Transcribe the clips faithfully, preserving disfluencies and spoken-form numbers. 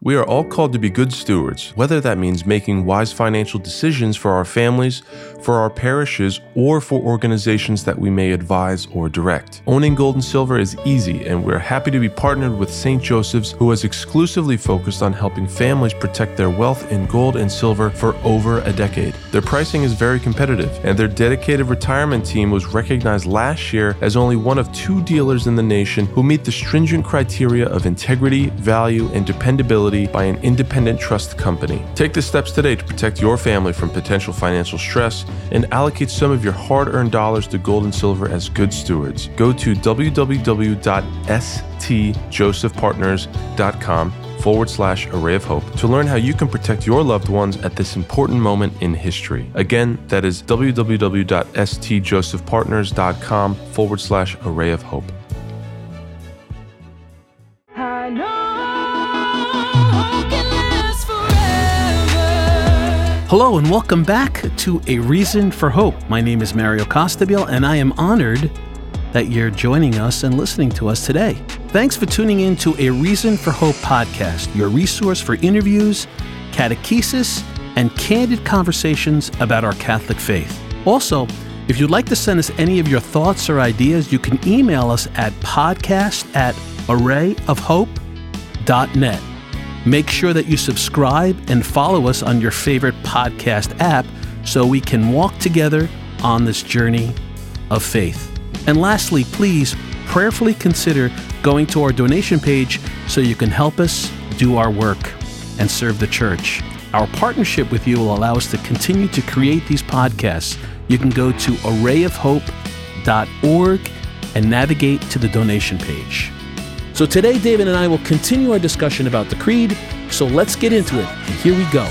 We are all called to be good stewards, whether that means making wise financial decisions for our families, for our parishes, or for organizations that we may advise or direct. Owning gold and silver is easy, and we're happy to be partnered with Saint Joseph's, who has exclusively focused on helping families protect their wealth in gold and silver for over a decade. Their pricing is very competitive, and their dedicated retirement team was recognized last year as only one of two dealers in the nation who meet the stringent criteria of integrity, value, and dependability by an independent trust company. Take the steps today to protect your family from potential financial stress and allocate some of your hard-earned dollars to gold and silver as good stewards. Go to www.stjosephpartners.com forward slash array of hope to learn how you can protect your loved ones at this important moment in history. Again, that is www.stjosephpartners.com forward slash array of hope. Hello and welcome back to A Reason for Hope. My name is Mario Costabile, and I am honored that you're joining us and listening to us today. Thanks for tuning in to A Reason for Hope podcast, your resource for interviews, catechesis, and candid conversations about our Catholic faith. Also, if you'd like to send us any of your thoughts or ideas, you can email us at podcast at array of hope dot net. Make sure that you subscribe and follow us on your favorite podcast app so we can walk together on this journey of faith. And lastly, please prayerfully consider going to our donation page so you can help us do our work and serve the church. Our partnership with you will allow us to continue to create these podcasts. You can go to array of hope dot org and navigate to the donation page. So today, David and I will continue our discussion about the Creed, so let's get into it. And here we go.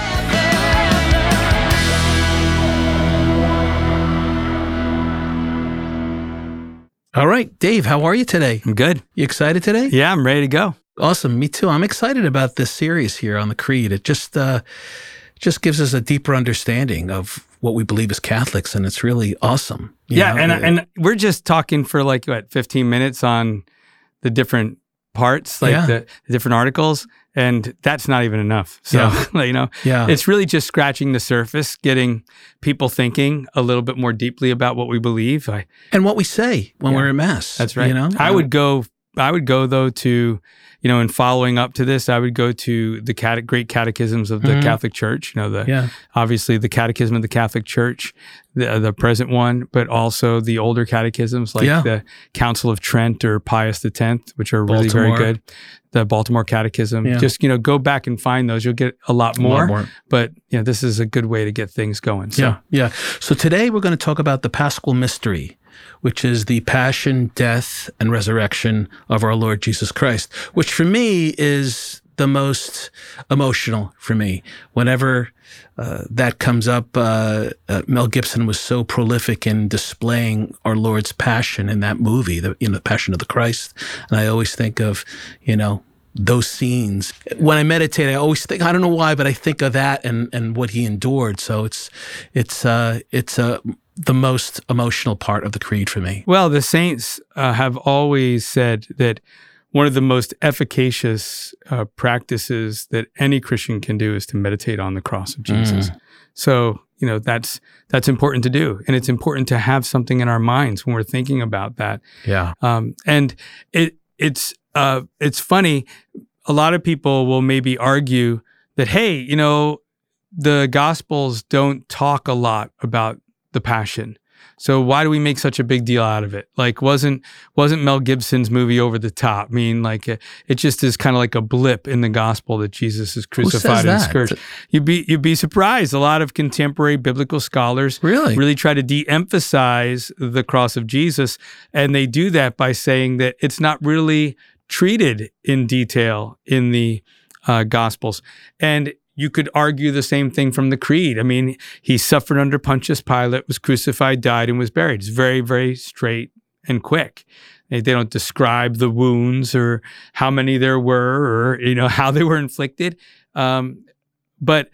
All right, Dave, how are you today? I'm good. You excited today? Yeah, I'm ready to go. Awesome, me too. I'm excited about this series here on the Creed. It just uh, just gives us a deeper understanding of what we believe as Catholics, and it's really awesome. Yeah, know? and and we're just talking for like, what, fifteen minutes on the different parts, like Yeah. the, the different articles, and that's not even enough. So, Yeah. you know, Yeah. it's really just scratching the surface, getting people thinking a little bit more deeply about what we believe. I, And what we say when Yeah. we're in Mass. that's right. You know? I would go, I would go though to, you know, in following up to this, I would go to the cate- great catechisms of the Mhm. Catholic Church, you know, the Yeah. obviously the Catechism of the Catholic Church, the, the present one, but also the older catechisms like Yeah. the Council of Trent or Pius the Tenth, which are really Baltimore. very good. The Baltimore Catechism. Yeah. Just, you know, go back and find those. You'll get a lot more, A lot more. but, you know, this is a good way to get things going. So, Yeah, yeah. So today we're going to talk about the Paschal Mystery, which is the passion, death, and resurrection of our Lord Jesus Christ, which for me is the most emotional for me. Whenever uh, that comes up, uh, uh, Mel Gibson was so prolific in displaying our Lord's passion in that movie, the you know, Passion of the Christ. And I always think of, you know, those scenes. When I meditate, I always think, I don't know why, but I think of that and, and what he endured. So it's, it's, uh, it's, uh, the most emotional part of the Creed for me. well, the saints uh, have always said that one of the most efficacious uh, practices that any Christian can do is to meditate on the cross of Jesus. Mm. So, you know, that's that's important to do. And it's important to have something in our minds when we're thinking about that. Yeah. Um, and it it's uh, it's funny, a lot of people will maybe argue that, hey, you know, the Gospels don't talk a lot about the Passion. So why do we make such a big deal out of it? Like, wasn't wasn't Mel Gibson's movie over the top? I mean, like, it, it just is kind of like a blip in the gospel that Jesus is crucified and that? scourged. You'd be you'd be surprised. A lot of contemporary biblical scholars Really? really try to de-emphasize the cross of Jesus, and they do that by saying that it's not really treated in detail in the uh, Gospels. And you could argue the same thing from the Creed. I mean, he suffered under Pontius Pilate, was crucified, died, and was buried. It's very, very straight and quick. They, they don't describe the wounds or how many there were or, you know, how they were inflicted. Um, but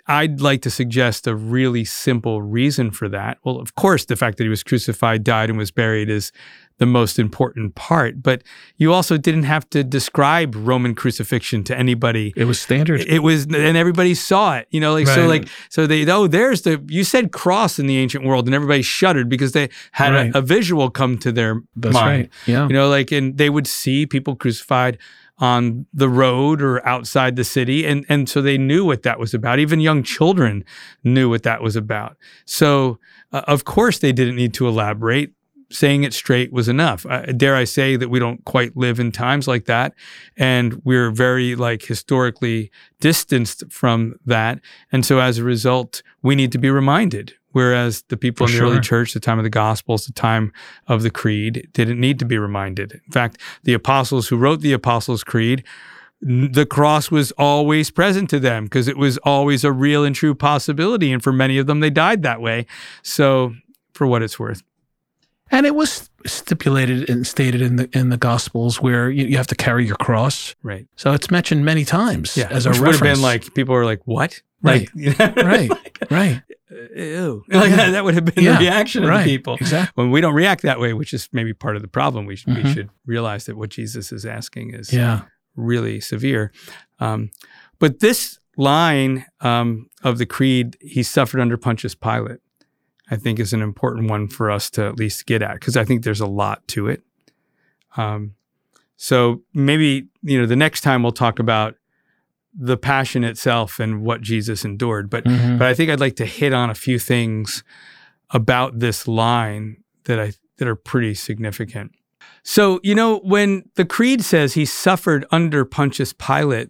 I'd like to suggest a really simple reason for that. Well, of course, the fact that he was crucified, died, and was buried is the most important part. But you also didn't have to describe Roman crucifixion to anybody. It was standard. It was, and everybody saw it. You know, like Right. so, like so they oh, there's the you said cross in the ancient world, and everybody shuddered because they had Right. a, a visual come to their That's mind. right. Yeah. You know, like and they would see people crucified on the road or outside the city. And, and so they knew what that was about. Even young children knew what that was about. So, uh, of course, they didn't need to elaborate. Saying it straight was enough. Uh, dare I say that we don't quite live in times like that. And we're very, like, historically distanced from that. And so, as a result, we need to be reminded. Whereas the people For in the early sure. church, the time of the Gospels, the time of the Creed, didn't need to be reminded. In fact, the apostles who wrote the Apostles' Creed, n- the cross was always present to them because it was always a real and true possibility. And for many of them, they died that way. So, for what it's worth. And it was stipulated and stated in the in the Gospels where you, you have to carry your cross. Right. So it's mentioned many times Yeah. as a Which would reference. have been like, people were like, what? Right. Like, right, right. Ew. Like, that would have been Yeah, the reaction of right, the people. exactly. When we don't react that way, which is maybe part of the problem, we, sh- we Mhm. should realize that what Jesus is asking is Yeah. really severe. Um, but this line um, of the Creed, he suffered under Pontius Pilate, I think is an important one for us to at least get at, because I think there's a lot to it. Um, so maybe, you know, the next time we'll talk about the passion itself and what Jesus endured. But Mhm. but I think I'd like to hit on a few things about this line that I that are pretty significant. So, you know, when the Creed says he suffered under Pontius Pilate,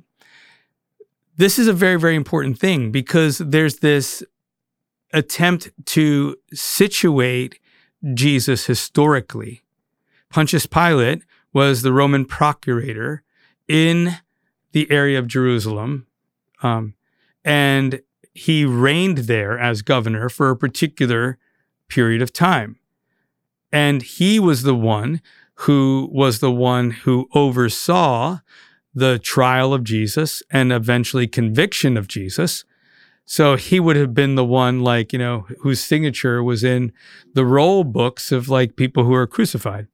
this is a very, very important thing because there's this attempt to situate Jesus historically. Pontius Pilate was the Roman procurator in the area of Jerusalem, um, and he reigned there as governor for a particular period of time. And he was the one who was the one who oversaw the trial of Jesus and eventually conviction of Jesus. So he would have been the one, like, you know, whose signature was in the roll books of like people who are crucified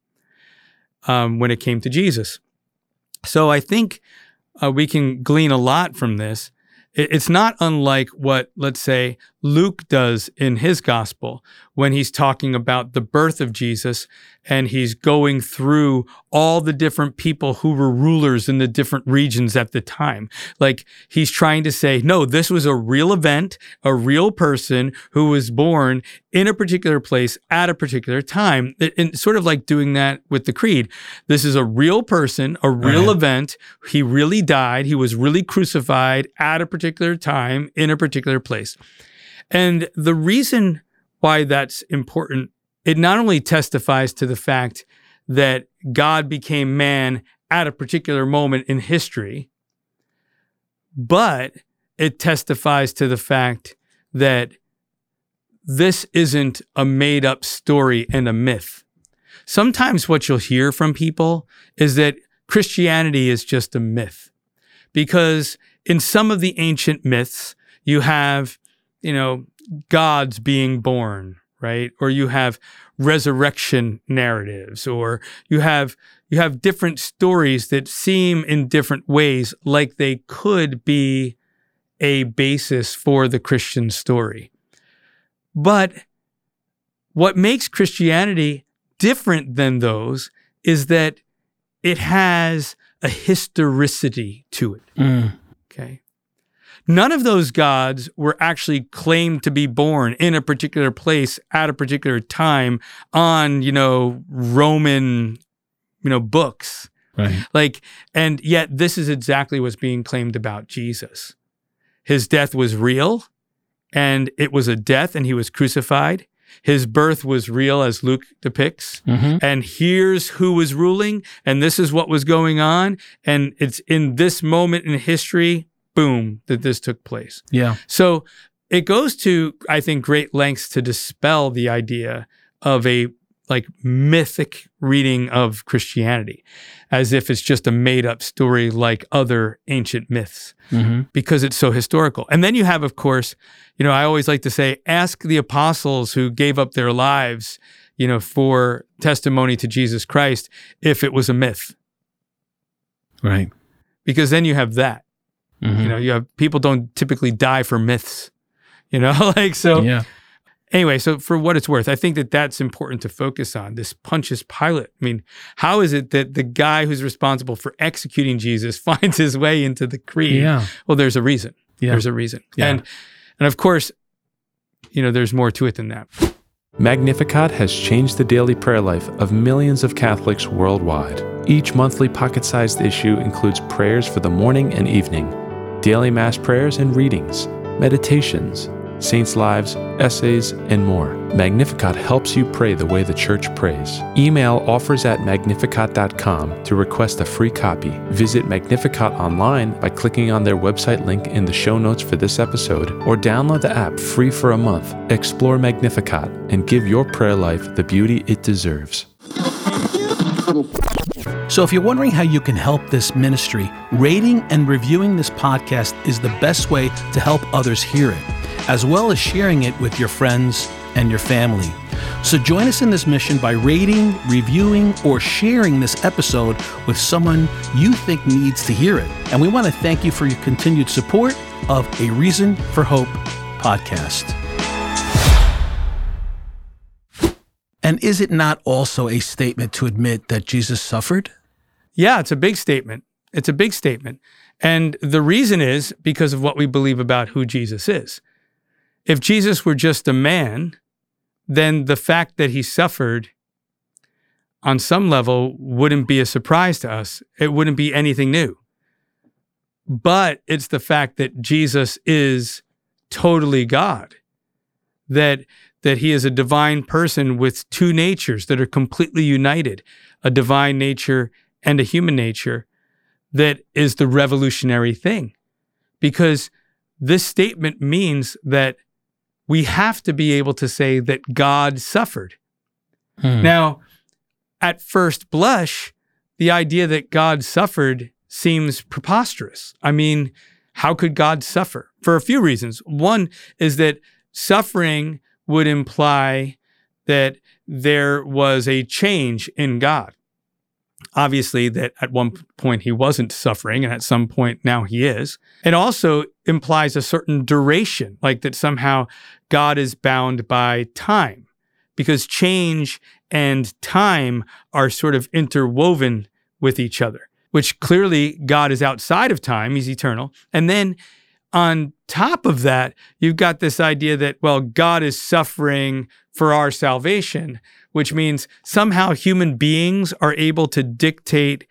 um, when it came to Jesus. So I think uh, we can glean a lot from this. It, it's not unlike what, let's say, Luke does in his gospel when he's talking about the birth of Jesus and he's going through all the different people who were rulers in the different regions at the time. Like he's trying to say, no, this was a real event, a real person who was born in a particular place at a particular time. And sort of like doing that with the Creed. This is a real person, a real Right. event. He really died. He was really crucified at a particular time in a particular place. And the reason why that's important, it not only testifies to the fact that God became man at a particular moment in history, but it testifies to the fact that this isn't a made-up story and a myth. Sometimes what you'll hear from people is that Christianity is just a myth, because in some of the ancient myths, you have, you know, gods being born, right? Or you have resurrection narratives, or you have you have different stories that seem in different ways like they could be a basis for the Christian story. But what makes Christianity different than those is that it has a historicity to it. Mm. Okay. None of those gods were actually claimed to be born in a particular place at a particular time on, you know, Roman, you know, books. Right. Like, and yet this is exactly what's being claimed about Jesus. His death was real, and it was a death, and he was crucified. His birth was real, as Luke depicts. Mm-hmm. And here's who was ruling, and this is what was going on. And it's in this moment in history, boom, that this took place. Yeah. So it goes to, I think, great lengths to dispel the idea of a like mythic reading of Christianity, as if it's just a made up story like other ancient myths, mm-hmm. because it's so historical. And then you have, of course, you know, I always like to say, ask the apostles who gave up their lives, you know, for testimony to Jesus Christ, if it was a myth. Right. Because then you have that. Mm-hmm. You know, you have people don't typically die for myths, you know, like, so. Yeah. Anyway, so for what it's worth, I think that that's important to focus on, this Pontius Pilate. I mean, how is it that the guy who's responsible for executing Jesus finds his way into the creed? Yeah. Well, there's a reason. Yeah. There's a reason. Yeah. And, and of course, you know, there's more to it than that. Magnificat has changed the daily prayer life of millions of Catholics worldwide. Each monthly pocket-sized issue includes prayers for the morning and evening, daily Mass prayers and readings, meditations, saints' lives, essays, and more. Magnificat helps you pray the way the Church prays. Email offers at magnificat dot com to request a free copy. Visit Magnificat online by clicking on their website link in the show notes for this episode, or download the app free for a month. Explore Magnificat and give your prayer life the beauty it deserves. So if you're wondering how you can help this ministry, rating and reviewing this podcast is the best way to help others hear it, as well as sharing it with your friends and your family. So join us in this mission by rating, reviewing, or sharing this episode with someone you think needs to hear it. And we want to thank you for your continued support of A Reason for Hope podcast. And is it not also a statement to admit that Jesus suffered? Yeah, it's a big statement. It's a big statement. And the reason is because of what we believe about who Jesus is. If Jesus were just a man, then the fact that he suffered on some level wouldn't be a surprise to us. It wouldn't be anything new. But it's the fact that Jesus is totally God, that, that he is a divine person with two natures that are completely united, a divine nature and a human nature, that is the revolutionary thing. Because this statement means that we have to be able to say that God suffered. Hmm. Now, at first blush, the idea that God suffered seems preposterous. I mean, how could God suffer? For a few reasons. One is that suffering would imply that there was a change in God. Obviously, that at one point he wasn't suffering, and at some point now he is. It also implies a certain duration, like that somehow God is bound by time, because change and time are sort of interwoven with each other, which clearly God is outside of time, he's eternal. And then on top of that, you've got this idea that, well, God is suffering for our salvation, which means somehow human beings are able to dictate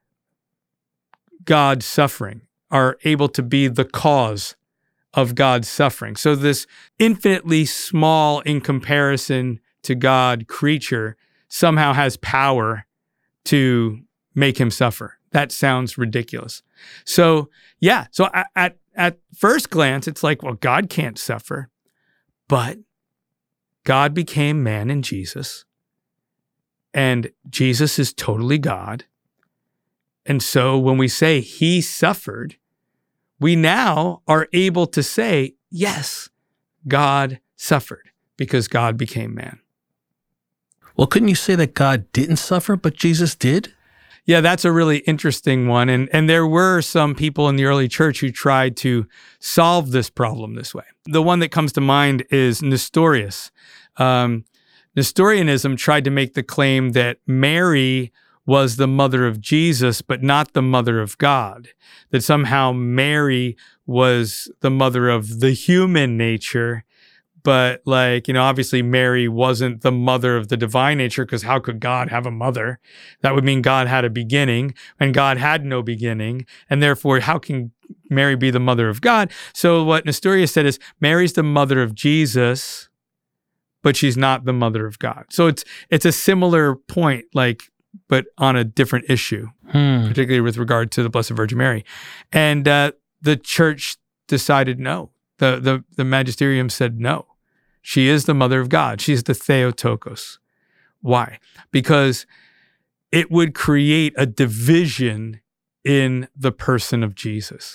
God's suffering, are able to be the cause of God's suffering. So this infinitely small in comparison to God creature somehow has power to make him suffer. That sounds ridiculous. So yeah, so at, at first glance, it's like, well, God can't suffer, but God became man in Jesus. And Jesus is totally God. And so when we say he suffered, we now are able to say, yes, God suffered because God became man. Well, couldn't you say that God didn't suffer, but Jesus did? Yeah, that's a really interesting one. And, and there were some people in the early church who tried to solve this problem this way. The one that comes to mind is Nestorius. Um, Nestorianism tried to make the claim that Mary was the mother of Jesus, but not the mother of God. That somehow Mary was the mother of the human nature, but like, you know, obviously Mary wasn't the mother of the divine nature, because how could God have a mother? That would mean God had a beginning, and God had no beginning, and therefore how can Mary be the mother of God? So what Nestorius said is Mary's the mother of Jesus, but she's not the mother of God. So it's it's a similar point, like, but on a different issue, hmm. particularly with regard to the Blessed Virgin Mary. And uh, the church decided no. The, the, the magisterium said no. She is the mother of God. She's the Theotokos, Why? Because it would create a division in the person of Jesus.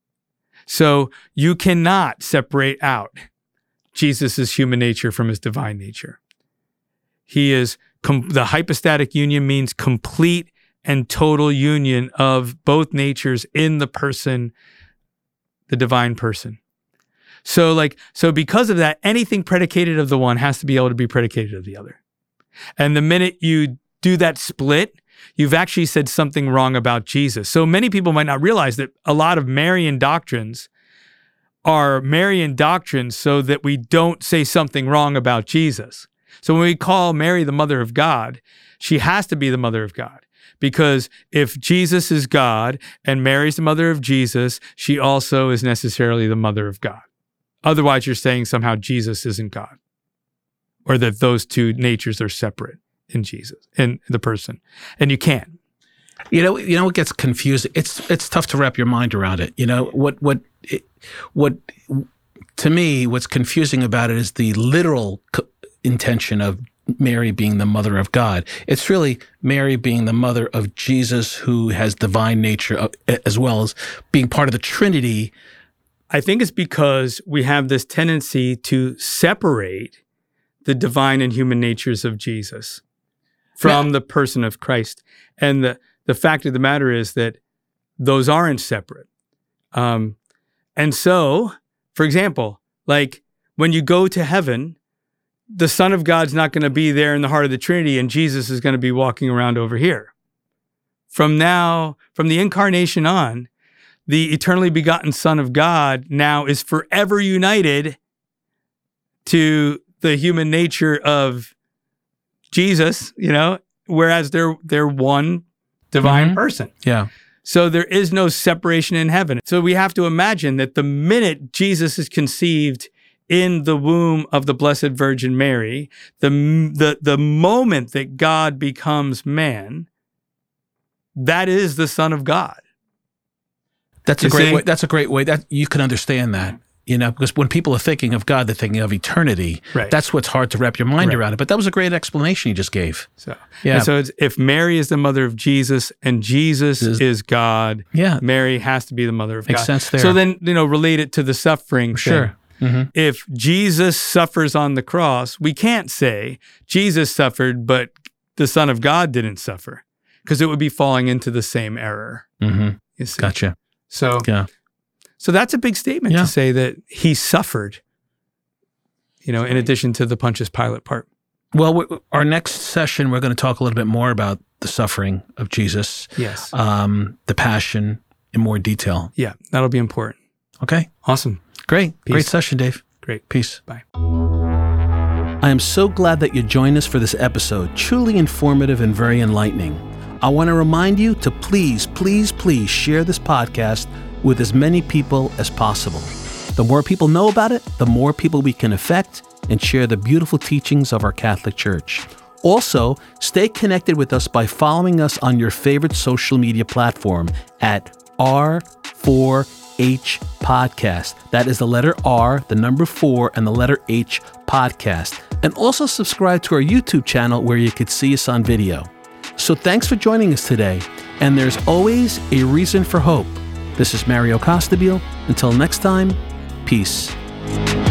So you cannot separate out Jesus' human nature from his divine nature. He is, com- the hypostatic union means complete and total union of both natures in the person, the divine person. So like, so because of that, anything predicated of the one has to be able to be predicated of the other. And the minute you do that split, you've actually said something wrong about Jesus. So many people might not realize that a lot of Marian doctrines are Marian doctrines so that we don't say something wrong about Jesus. So when we call Mary the mother of God, she has to be the mother of God. Because if Jesus is God and Mary's the mother of Jesus, she also is necessarily the mother of God. Otherwise, you're saying somehow Jesus isn't God, or that those two natures are separate in Jesus, in the person. And you can't. You know, you know what gets confusing? It's it's tough to wrap your mind around it. You know, what what it, what to me, what's confusing about it is the literal co- intention of Mary being the mother of God. It's really Mary being the mother of Jesus, who has divine nature, as well as being part of the Trinity. I think it's because we have this tendency to separate the divine and human natures of Jesus from yeah. the person of Christ. And the, the fact of the matter is that those aren't separate. Um, and so, for example, like when you go to heaven, the Son of God's not going to be there in the heart of the Trinity, and Jesus is going to be walking around over here. From now, from the incarnation on, the eternally begotten Son of God now is forever united to the human nature of Jesus, you know, whereas they're they're one divine mm-hmm. person. Yeah. So there is no separation in heaven. So we have to imagine that the minute Jesus is conceived in the womb of the Blessed Virgin Mary, the the the moment that God becomes man, that is the Son of God. That's a great way. That's a great way that you can understand that, you know, because when people are thinking of God, they're thinking of eternity. Right. That's what's hard to wrap your mind right. around it. But that was a great explanation you just gave. So, yeah. And so it's, if Mary is the mother of Jesus and Jesus is, is God, yeah. Mary has to be the mother of Makes God. sense there. So then, you know, relate it to the suffering Sure. thing. Mm-hmm. If Jesus suffers on the cross, we can't say Jesus suffered, but the Son of God didn't suffer, because it would be falling into the same error. Mm-hmm. You see? Gotcha. So, yeah. so that's a big statement yeah. to say that he suffered, you know, in addition to the Pontius Pilate part. Well, w- our next session, we're going to talk a little bit more about the suffering of Jesus. Yes. Um, the passion in more detail. Yeah, that'll be important. Okay. Awesome. Great. Peace. Great session, Dave. Great. Peace. Bye. I am so glad that you joined us for this episode. Truly informative and very enlightening. I want to remind you to please, please, please share this podcast with as many people as possible. The more people know about it, the more people we can affect and share the beautiful teachings of our Catholic Church. Also, stay connected with us by following us on your favorite social media platform at R four H Podcast. That is the letter R, the number four, and the letter H Podcast. And also subscribe to our YouTube channel where you could see us on video. So thanks for joining us today. And there's always a reason for hope. This is Mario Costabile. Until next time, peace.